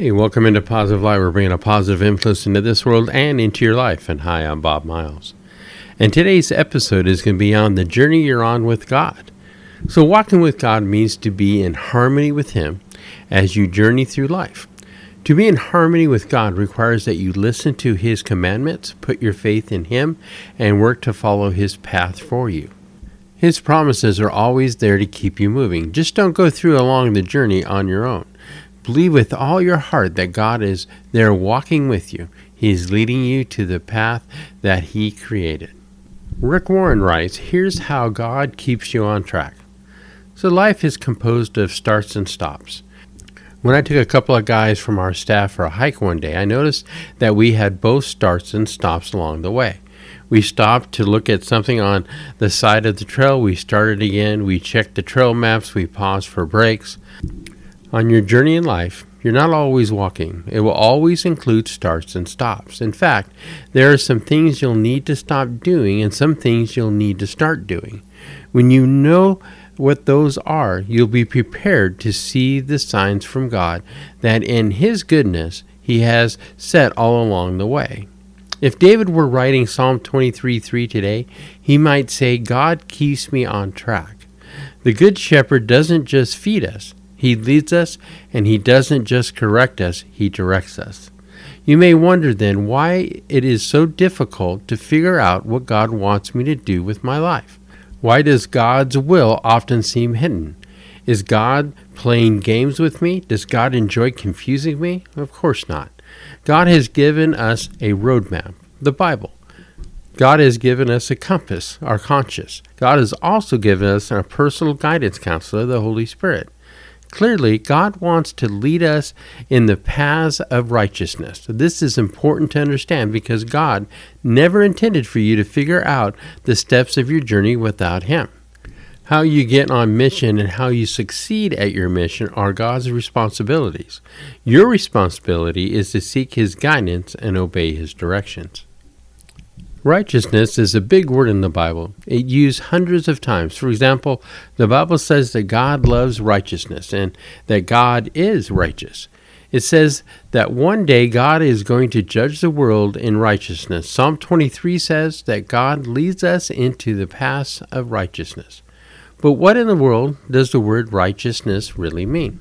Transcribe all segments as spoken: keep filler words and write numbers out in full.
Hey, welcome into Positive Light. We're bringing a positive influence into this world and into your life. And hi, I'm Bob Miles. And today's episode is going to be on the journey you're on with God. So walking with God means to be in harmony with Him as you journey through life. To be in harmony with God requires that you listen to His commandments, put your faith in Him, and work to follow His path for you. His promises are always there to keep you moving. Just don't go through along the journey on your own. Believe with all your heart that God is there walking with you. He is leading you to the path that He created. Rick Warren writes, here's how God keeps you on track. So life is composed of starts and stops. When I took a couple of guys from our staff for a hike one day, I noticed that we had both starts and stops along the way. We stopped to look at something on the side of the trail. We started again. We checked the trail maps. We paused for breaks. On your journey in life, you're not always walking. It will always include starts and stops. In fact, there are some things you'll need to stop doing and some things you'll need to start doing. When you know what those are, you'll be prepared to see the signs from God that in His goodness He has set all along the way. If David were writing Psalm twenty-three three today, he might say, God keeps me on track. The Good Shepherd doesn't just feed us. He leads us, and He doesn't just correct us, He directs us. You may wonder then why it is so difficult to figure out what God wants me to do with my life. Why does God's will often seem hidden? Is God playing games with me? Does God enjoy confusing me? Of course not. God has given us a roadmap, the Bible. God has given us a compass, our conscience. God has also given us a personal guidance counselor, the Holy Spirit. Clearly, God wants to lead us in the paths of righteousness. This is important to understand because God never intended for you to figure out the steps of your journey without Him. How you get on mission and how you succeed at your mission are God's responsibilities. Your responsibility is to seek His guidance and obey His directions. Righteousness is a big word in the Bible. It's used hundreds of times. For example, the Bible says that God loves righteousness and that God is righteous. It says that one day God is going to judge the world in righteousness. Psalm twenty-three says that God leads us into the paths of righteousness. But what in the world does the word righteousness really mean?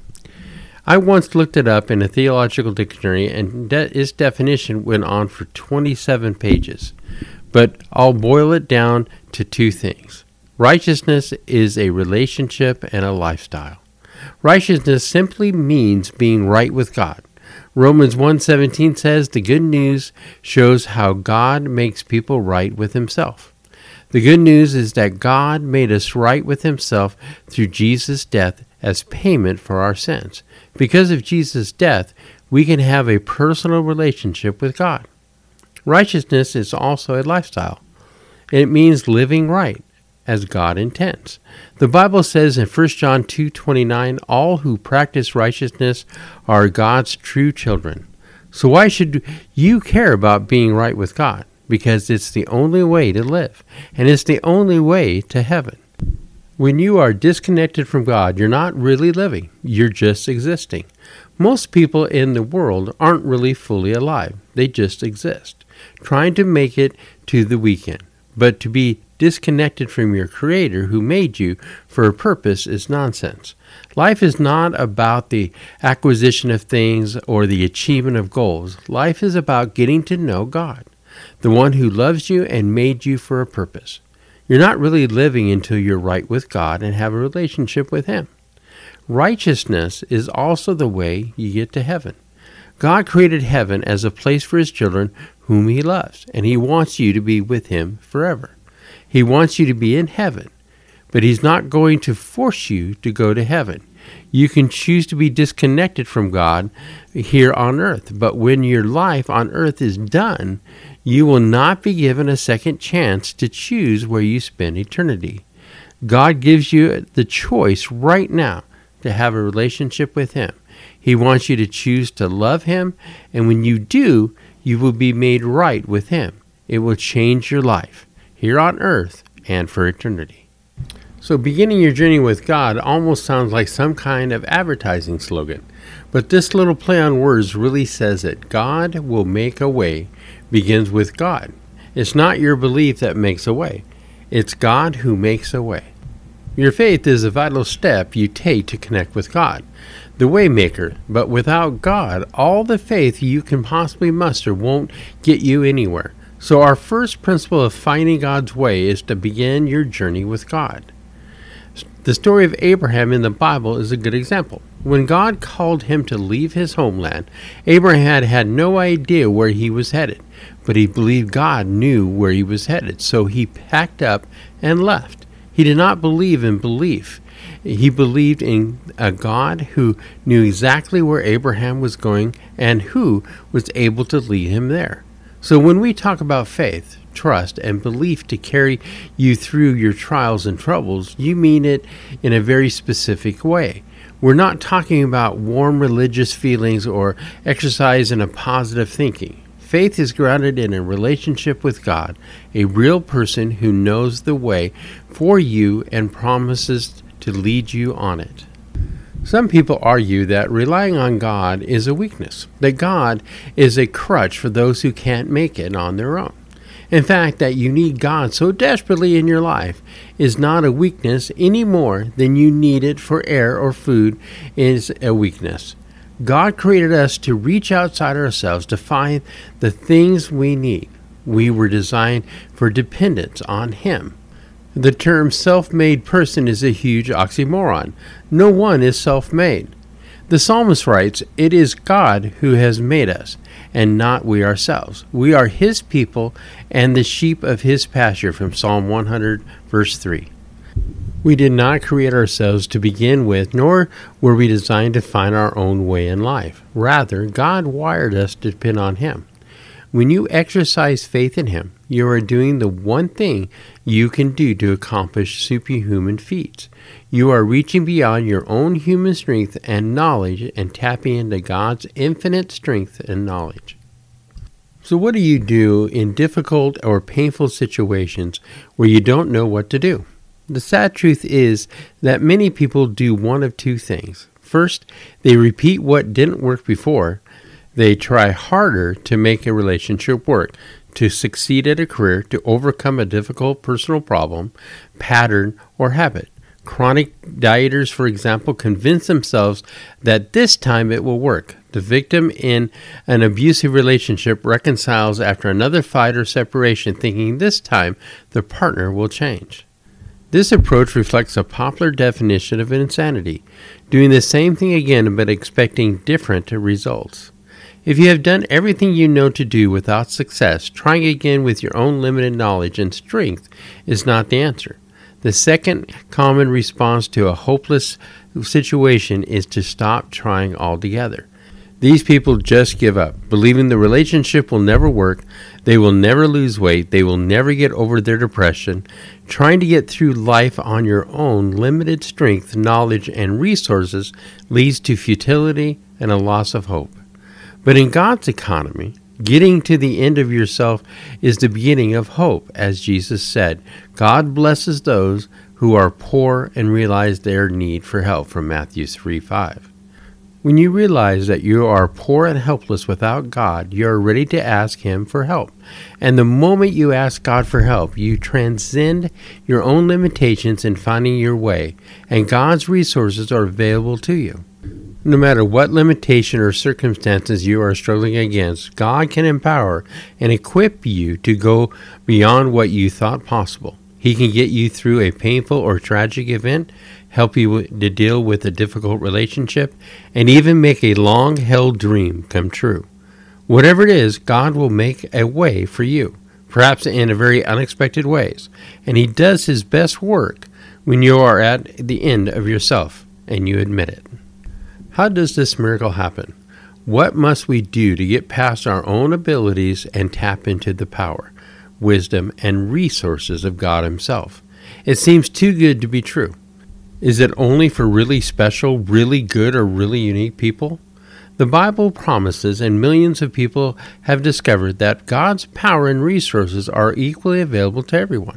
I once looked it up in a theological dictionary, and de- its definition went on for twenty-seven pages. But I'll boil it down to two things. Righteousness is a relationship and a lifestyle. Righteousness simply means being right with God. Romans one seventeen says the good news shows how God makes people right with Himself. The good news is that God made us right with Himself through Jesus' death as payment for our sins. Because of Jesus' death, we can have a personal relationship with God. Righteousness is also a lifestyle. It means living right as God intends. The Bible says in First John two twenty-nine, all who practice righteousness are God's true children. So why should you care about being right with God? Because it's the only way to live, and it's the only way to heaven. When you are disconnected from God, you're not really living. You're just existing. Most people in the world aren't really fully alive. They just exist, trying to make it to the weekend. But to be disconnected from your Creator who made you for a purpose is nonsense. Life is not about the acquisition of things or the achievement of goals. Life is about getting to know God, the one who loves you and made you for a purpose. You're not really living until you're right with God and have a relationship with Him. Righteousness is also the way you get to heaven. God created heaven as a place for His children whom He loves, and He wants you to be with Him forever. He wants you to be in heaven, but He's not going to force you to go to heaven. You can choose to be disconnected from God here on earth, but when your life on earth is done, you will not be given a second chance to choose where you spend eternity. God gives you the choice right now to have a relationship with Him. He wants you to choose to love Him, and when you do, you will be made right with Him. It will change your life here on earth and for eternity. So beginning your journey with God almost sounds like some kind of advertising slogan. But this little play on words really says it. God will make a way begins with God. It's not your belief that makes a way. It's God who makes a way. Your faith is a vital step you take to connect with God, the way maker. But without God, all the faith you can possibly muster won't get you anywhere. So our first principle of finding God's way is to begin your journey with God. The story of Abraham in the Bible is a good example. When God called him to leave his homeland, Abraham had, had no idea where he was headed, but he believed God knew where he was headed, so he packed up and left. He did not believe in belief. He believed in a God who knew exactly where Abraham was going and who was able to lead him there. So when we talk about faith, trust, and belief to carry you through your trials and troubles, you mean it in a very specific way. We're not talking about warm religious feelings or exercise in a positive thinking. Faith is grounded in a relationship with God, a real person who knows the way for you and promises to lead you on it. Some people argue that relying on God is a weakness, that God is a crutch for those who can't make it on their own. In fact, that you need God so desperately in your life is not a weakness any more than you need it for air or food is a weakness. God created us to reach outside ourselves to find the things we need. We were designed for dependence on Him. The term self-made person is a huge oxymoron. No one is self-made. The psalmist writes, "It is God who has made us, and not we ourselves. We are His people and the sheep of His pasture," from Psalm one hundred, verse three. We did not create ourselves to begin with, nor were we designed to find our own way in life. Rather, God wired us to depend on Him. When you exercise faith in Him, you are doing the one thing you can do to accomplish superhuman feats. You are reaching beyond your own human strength and knowledge and tapping into God's infinite strength and knowledge. So what do you do in difficult or painful situations where you don't know what to do? The sad truth is that many people do one of two things. First, they repeat what didn't work before. They try harder to make a relationship work, to succeed at a career, to overcome a difficult personal problem, pattern, or habit. Chronic dieters, for example, convince themselves that this time it will work. The victim in an abusive relationship reconciles after another fight or separation, thinking this time the partner will change. This approach reflects a popular definition of insanity, doing the same thing again but expecting different results. If you have done everything you know to do without success, trying again with your own limited knowledge and strength is not the answer. The second common response to a hopeless situation is to stop trying altogether. These people just give up, believing the relationship will never work, they will never lose weight, they will never get over their depression. Trying to get through life on your own limited strength, knowledge, and resources leads to futility and a loss of hope. But in God's economy, getting to the end of yourself is the beginning of hope. As Jesus said, God blesses those who are poor and realize their need for help, from Matthew three five. When you realize that you are poor and helpless without God, you are ready to ask Him for help. And the moment you ask God for help, you transcend your own limitations in finding your way, and God's resources are available to you. No matter what limitation or circumstances you are struggling against, God can empower and equip you to go beyond what you thought possible. He can get you through a painful or tragic event, help you to deal with a difficult relationship, and even make a long-held dream come true. Whatever it is, God will make a way for you, perhaps in a very unexpected ways. And He does His best work when you are at the end of yourself and you admit it. How does this miracle happen? What must we do to get past our own abilities and tap into the power, wisdom, and resources of God Himself? It seems too good to be true. Is it only for really special, really good, or really unique people? The Bible promises, and millions of people have discovered, that God's power and resources are equally available to everyone.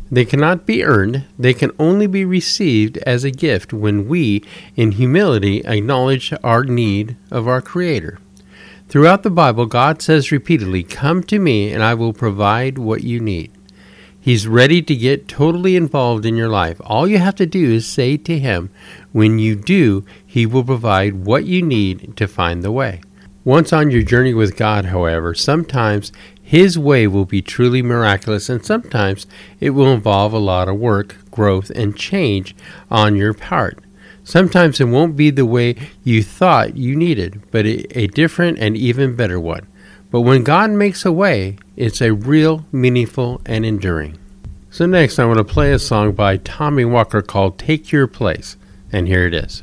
They cannot be earned. They can only be received as a gift when we, in humility, acknowledge our need of our Creator. Throughout the Bible, God says repeatedly, "Come to me and I will provide what you need." He's ready to get totally involved in your life. All you have to do is say to Him. When you do, He will provide what you need to find the way. Once on your journey with God, however, sometimes His way will be truly miraculous, and sometimes it will involve a lot of work, growth, and change on your part. Sometimes it won't be the way you thought you needed, but a, a different and even better one. But when God makes a way, it's a real, meaningful, and enduring. So next I want to play a song by Tommy Walker called "Take Your Place," and here it is.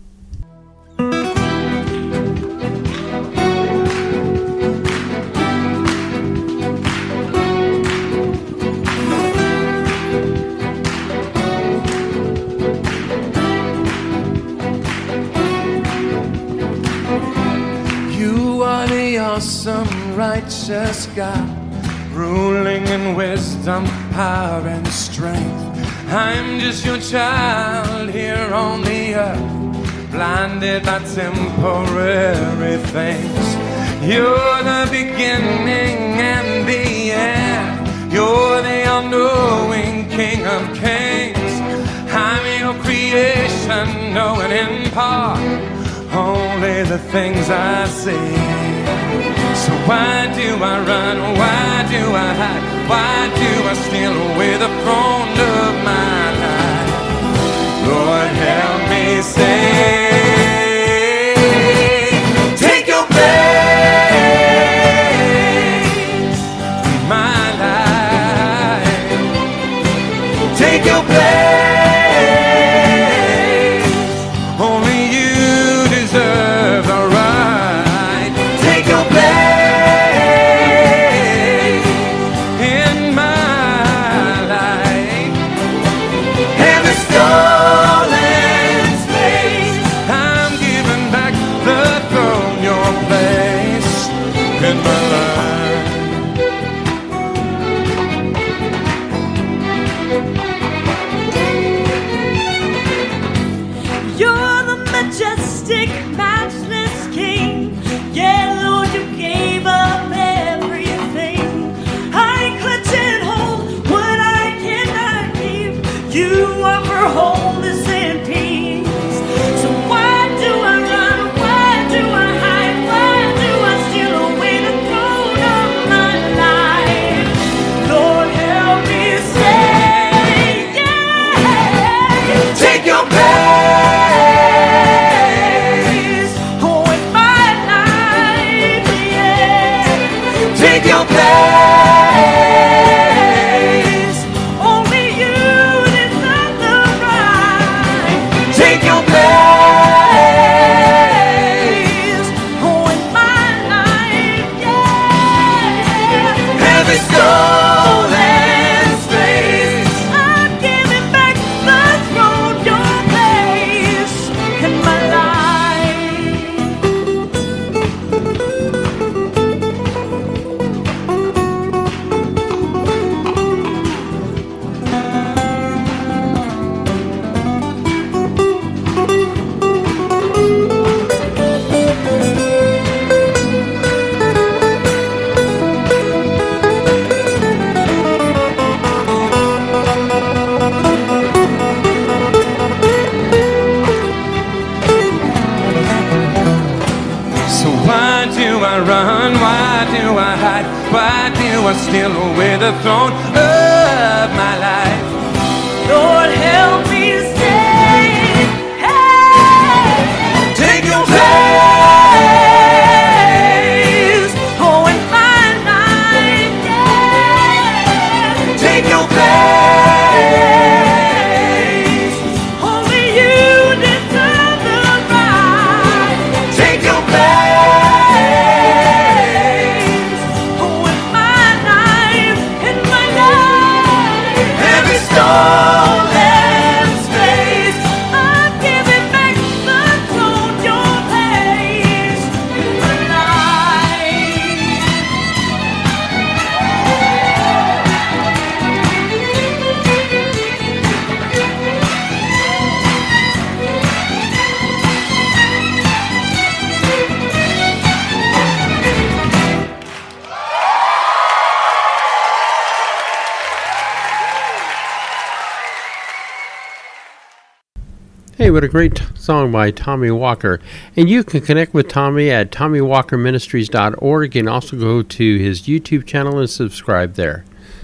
Awesome, righteous God, ruling in wisdom, power, and strength. I'm just your child here on the earth, blinded by temporary things. You're the beginning and the end. You're the all-knowing King of Kings. I'm your creation, knowing in part only the things I see. So why do I run? Why do I hide? Why do I steal away the throne of my life? Lord, help me say, take your place in my life. Take your place. Steal away the throne of my life. Lord, help me stay. Hey, take your place. Oh, in my life, yeah. Take your place. Only you deserve the right. Take your place. Oh, in my life, in my life. Hey, what a great song by Tommy Walker. And you can connect with Tommy at tommy walker ministries dot org and also go to his YouTube channel and subscribe there.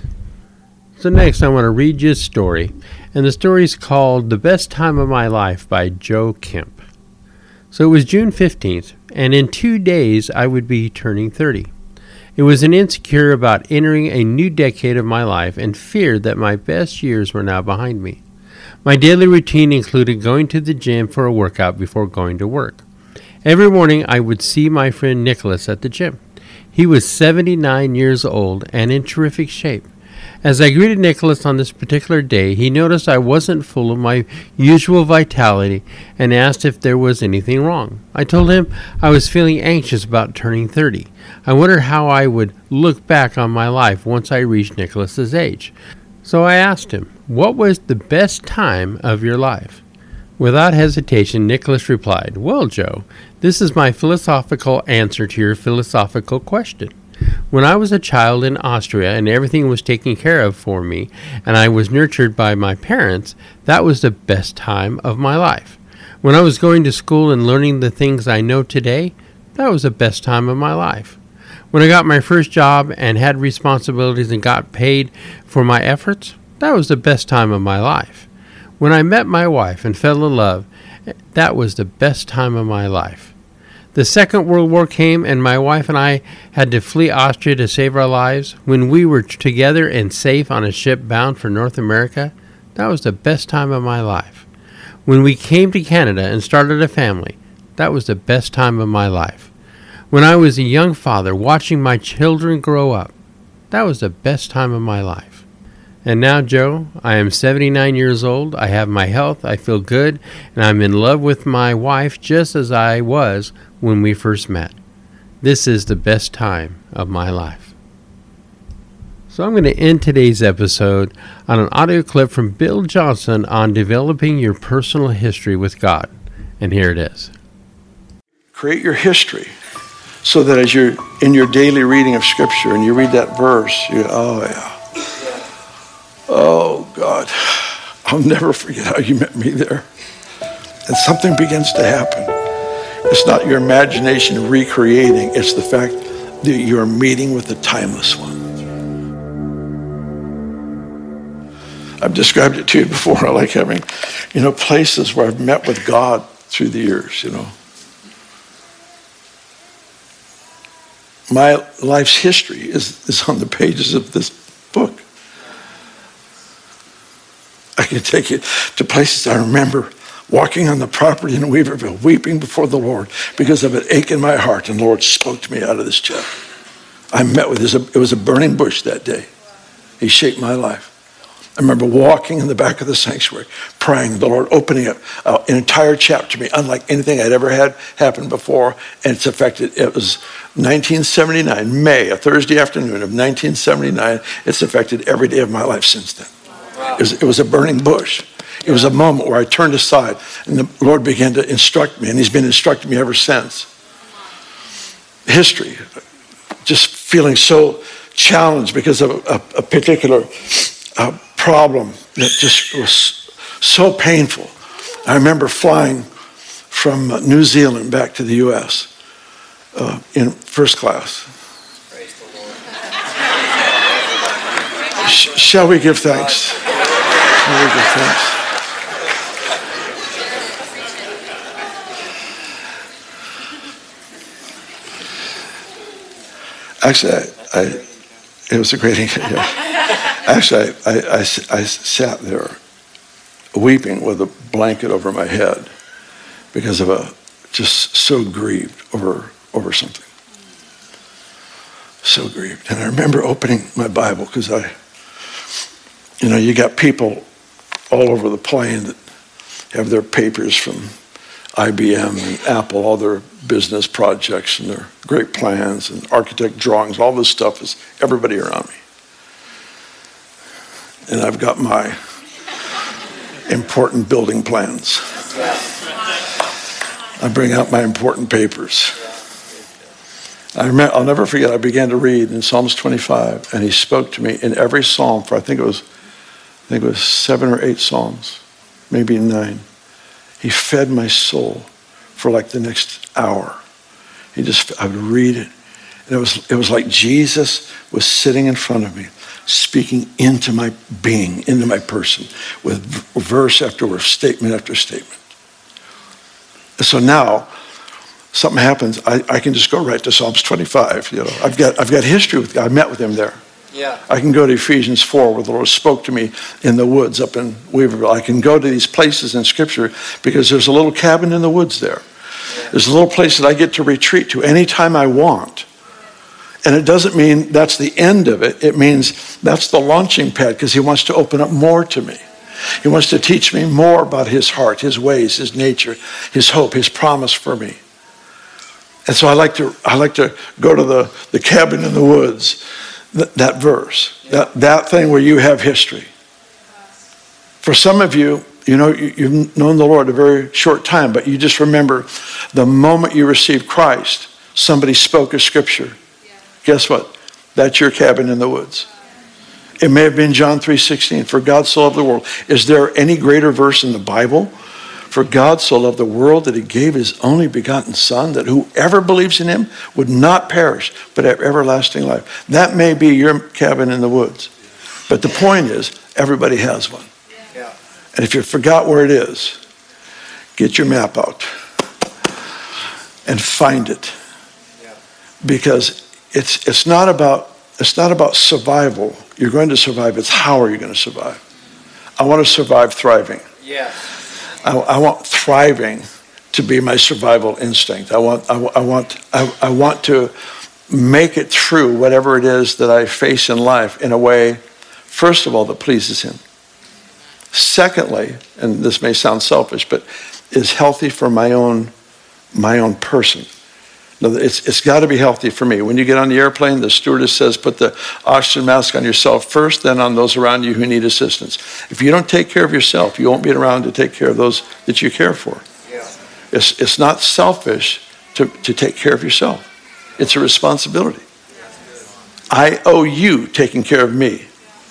So next I want to read you a story. And the story is called The Best Time of My Life by Joe Kemp. So it was June fifteenth, and in two days I would be turning thirty. It was an insecure about entering a new decade of my life and feared that my best years were now behind me. My daily routine included going to the gym for a workout before going to work. Every morning I would see my friend Nicholas at the gym. He was seventy-nine years old and in terrific shape. As I greeted Nicholas on this particular day, he noticed I wasn't full of my usual vitality and asked if there was anything wrong. I told him I was feeling anxious about turning thirty. I wondered how I would look back on my life once I reached Nicholas's age. So I asked him, what was the best time of your life? Without hesitation, Nicholas replied, well, Joe, this is my philosophical answer to your philosophical question. When I was a child in Austria and everything was taken care of for me and I was nurtured by my parents, that was the best time of my life. When I was going to school and learning the things I know today, that was the best time of my life. When I got my first job and had responsibilities and got paid for my efforts, that was the best time of my life. When I met my wife and fell in love, that was the best time of my life. The Second World War came and my wife and I had to flee Austria to save our lives. When we were together and safe on a ship bound for North America, that was the best time of my life. When we came to Canada and started a family, that was the best time of my life. When I was a young father watching my children grow up, that was the best time of my life. And now, Joe, I am seventy-nine years old, I have my health, I feel good, and I'm in love with my wife just as I was when we first met. This is the best time of my life. So I'm going to end today's episode on an audio clip from Bill Johnson on developing your personal history with God. And here it is. Create your history so that as you're in your daily reading of Scripture and you read that verse, you go, oh, yeah. Oh, God, I'll never forget how you met me there. And something begins to happen. It's not your imagination recreating. It's the fact that you're meeting with the timeless one. I've described it to you before. I like having, you know, places where I've met with God through the years, you know. My life's history is, is on the pages of this book. I can take you to places I remember walking on the property in Weaverville, weeping before the Lord because of an ache in my heart, and the Lord spoke to me out of this chapter. I met with this. It was a burning bush that day. He shaped my life. I remember walking in the back of the sanctuary, praying, the Lord opening up uh, an entire chapter to me, unlike anything I'd ever had happen before, and it's affected. It was nineteen seventy-nine, May, a Thursday afternoon of nineteen seventy-nine. It's affected every day of my life since then. It was, it was a burning bush. It was a moment where I turned aside, and the Lord began to instruct me, and He's been instructing me ever since. History, just feeling so challenged because of a, a particular uh, problem that just was so painful. I remember flying from New Zealand back to the U S uh, in first class. Praise the Lord. Sh- shall we give thanks? Shall we give thanks? Actually, I, I, it was a great. Yeah. Actually, I, I, I, I sat there weeping with a blanket over my head because of a just so grieved over over something. So grieved, and I remember opening my Bible because I, you know, you got people all over the plane that have their papers from I B M and Apple, all their business projects and their great plans and architect drawings. All this stuff is everybody around me. And I've got my important building plans. I bring out my important papers. I remember, I'll never forget, I began to read in Psalms twenty-five, and He spoke to me in every psalm for I think it was, I think it was seven or eight psalms, maybe nine. He fed my soul for like the next hour. He just, I would read it. And it was, it was like Jesus was sitting in front of me, speaking into my being, into my person, with verse after verse, statement after statement. And so now, something happens, I, I can just go right to Psalms twenty-five. You know, I've got I've got history with God. I met with him there. Yeah. I can go to Ephesians four, where the Lord spoke to me in the woods up in Weaverville. I can go to these places in Scripture because there's a little cabin in the woods there. There's a little place that I get to retreat to anytime I want. And it doesn't mean that's the end of it. It means that's the launching pad, because he wants to open up more to me. He wants to teach me more about his heart, his ways, his nature, his hope, his promise for me. And so I like to I like to go to the, the cabin in the woods, th- that verse, that, that thing where you have history. For some of you, you know, you, you've known the Lord a very short time, but you just remember the moment you received Christ, somebody spoke a scripture. Guess what? That's your cabin in the woods. It may have been John three sixteen. For God so loved the world. Is there any greater verse in the Bible? For God so loved the world that he gave his only begotten Son, that whoever believes in him would not perish, but have everlasting life. That may be your cabin in the woods. But the point is, everybody has one. Yeah. And if you forgot where it is, get your map out and find it. Yeah. Because it's it's not about it's not about survival. You're going to survive. It's how are you going to survive? I want to survive thriving. Yeah. I, I want thriving to be my survival instinct. I want I, I want I, I want to make it through whatever it is that I face in life in a way, first of all, that pleases him. Secondly, and this may sound selfish, but is healthy for my own my own person. No, it's it's got to be healthy for me. When you get on the airplane, the stewardess says, put the oxygen mask on yourself first, then on those around you who need assistance. If you don't take care of yourself, you won't be around to take care of those that you care for. Yeah. It's it's not selfish to, to take care of yourself. It's a responsibility. I owe you taking care of me.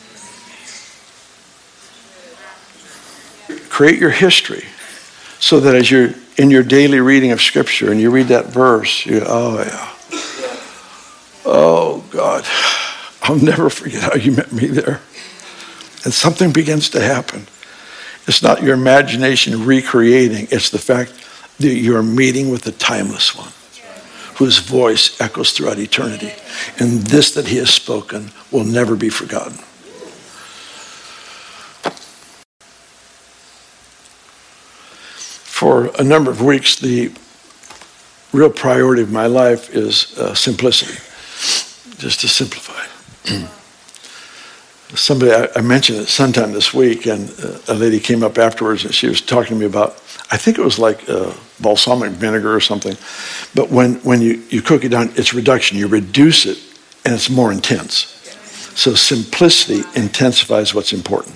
Create your history so that as you're in your daily reading of Scripture and you read that verse, you go, oh yeah. Oh God, I'll never forget how you met me there. And something begins to happen. It's not your imagination recreating, it's the fact that you're meeting with the timeless one, whose voice echoes throughout eternity. And this that he has spoken will never be forgotten. For a number of weeks, the real priority of my life is uh, simplicity, just to simplify. Somebody, I, I mentioned it sometime this week, and uh, a lady came up afterwards, and she was talking to me about, I think it was like uh, balsamic vinegar or something, but when, when you, you cook it down, it's reduction. You reduce it, and it's more intense. So simplicity intensifies what's important.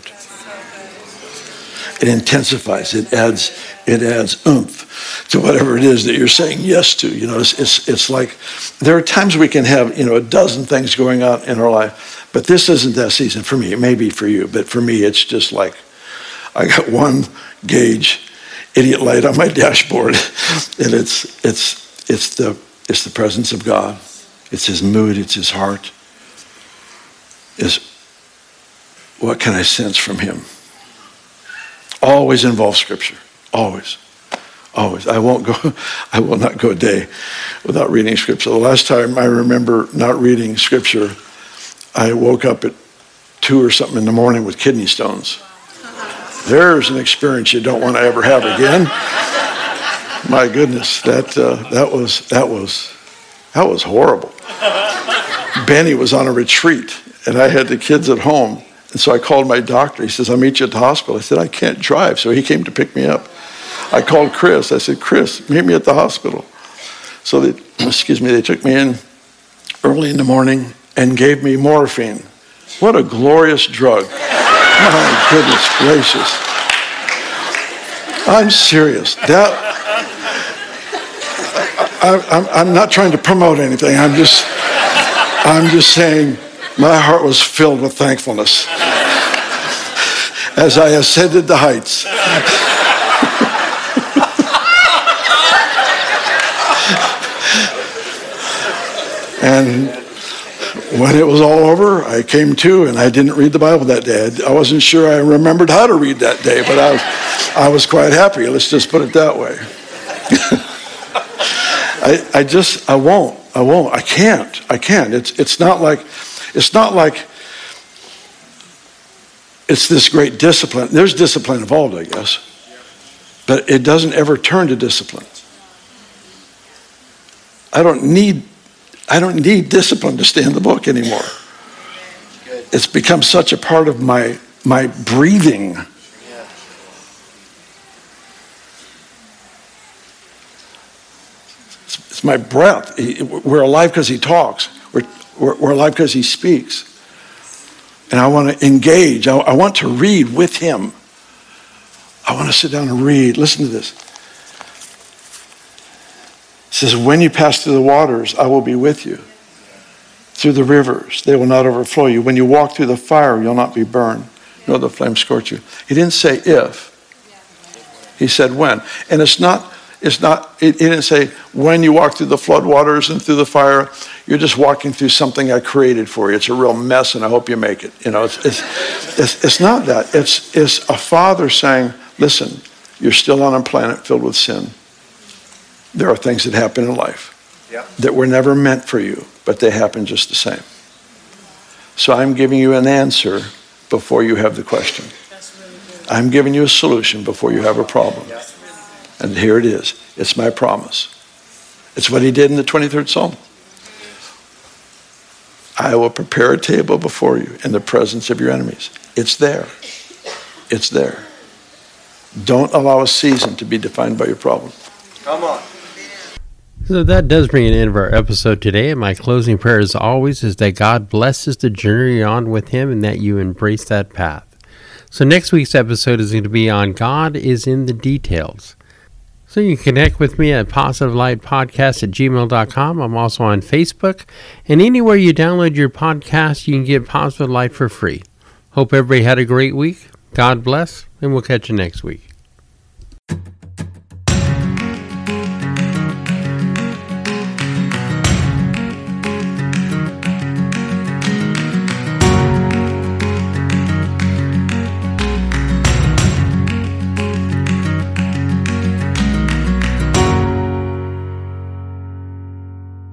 It intensifies. It adds. It adds oomph to whatever it is that you're saying yes to. You know, it's, it's it's like there are times we can have you know a dozen things going on in our life, but this isn't that season for me. It may be for you, but for me, it's just like I got one gauge idiot light on my dashboard, and it's it's it's the it's the presence of God. It's His mood. It's His heart. Is what can I sense from Him? Always involves Scripture. Always. Always. I won't go, I will not go a day without reading Scripture. The last time I remember not reading Scripture, I woke up at two or something in the morning with kidney stones. There's an experience you don't want to ever have again. My goodness, that uh, that was that was that was horrible. Benny was on a retreat, and I had the kids at home. And so I called my doctor. He says, I'll meet you at the hospital. I said, I can't drive. So he came to pick me up. I called Chris. I said, Chris, meet me at the hospital. So they, excuse me, they took me in early in the morning and gave me morphine. What a glorious drug. My goodness gracious. I'm serious. That I, I'm, I'm not trying to promote anything. I'm just, I'm just saying my heart was filled with thankfulness as I ascended the heights. when it was all over, I came to and I didn't read the Bible that day. I wasn't sure I remembered how to read that day, but I was, I was quite happy. Let's just put it that way. I, I just, I won't, I won't, I can't, I can't. It's, it's not like, it's not like it's this great discipline. There's discipline involved, I guess, but it doesn't ever turn to discipline. I don't need, I don't need discipline to stay in the book anymore. It's become such a part of my, my breathing. It's my breath. We're alive because he talks. We're, we're, we're alive because he speaks. And I want to engage. I, I want to read with him. I want to sit down and read. Listen to this. It says, when you pass through the waters, I will be with you. Through the rivers, they will not overflow you. When you walk through the fire, you'll not be burned, nor the flames scorch you. He didn't say if. He said when. And it's not... It's not, it, it didn't say, when you walk through the flood waters and through the fire, you're just walking through something I created for you. It's a real mess, and I hope you make it. You know, it's it's it's, it's not that. It's, it's a father saying, listen, you're still on a planet filled with sin. There are things that happen in life yeah. that were never meant for you, but they happen just the same. So I'm giving you an answer before you have the question. That's really good. I'm giving you a solution before you have a problem. Yeah. And here it is. It's my promise. It's what he did in the twenty-third Psalm. I will prepare a table before you in the presence of your enemies. It's there. It's there. Don't allow a season to be defined by your problem. Come on. So that does bring an end of our episode today. And my closing prayer, as always, is that God blesses the journey you're on with him and that you embrace that path. So next week's episode is going to be on God is in the details. So you can connect with me at positive light podcast at gmail dot com. I'm also on Facebook. And anywhere you download your podcast, you can get Positive Light for free. Hope everybody had a great week. God bless, and we'll catch you next week.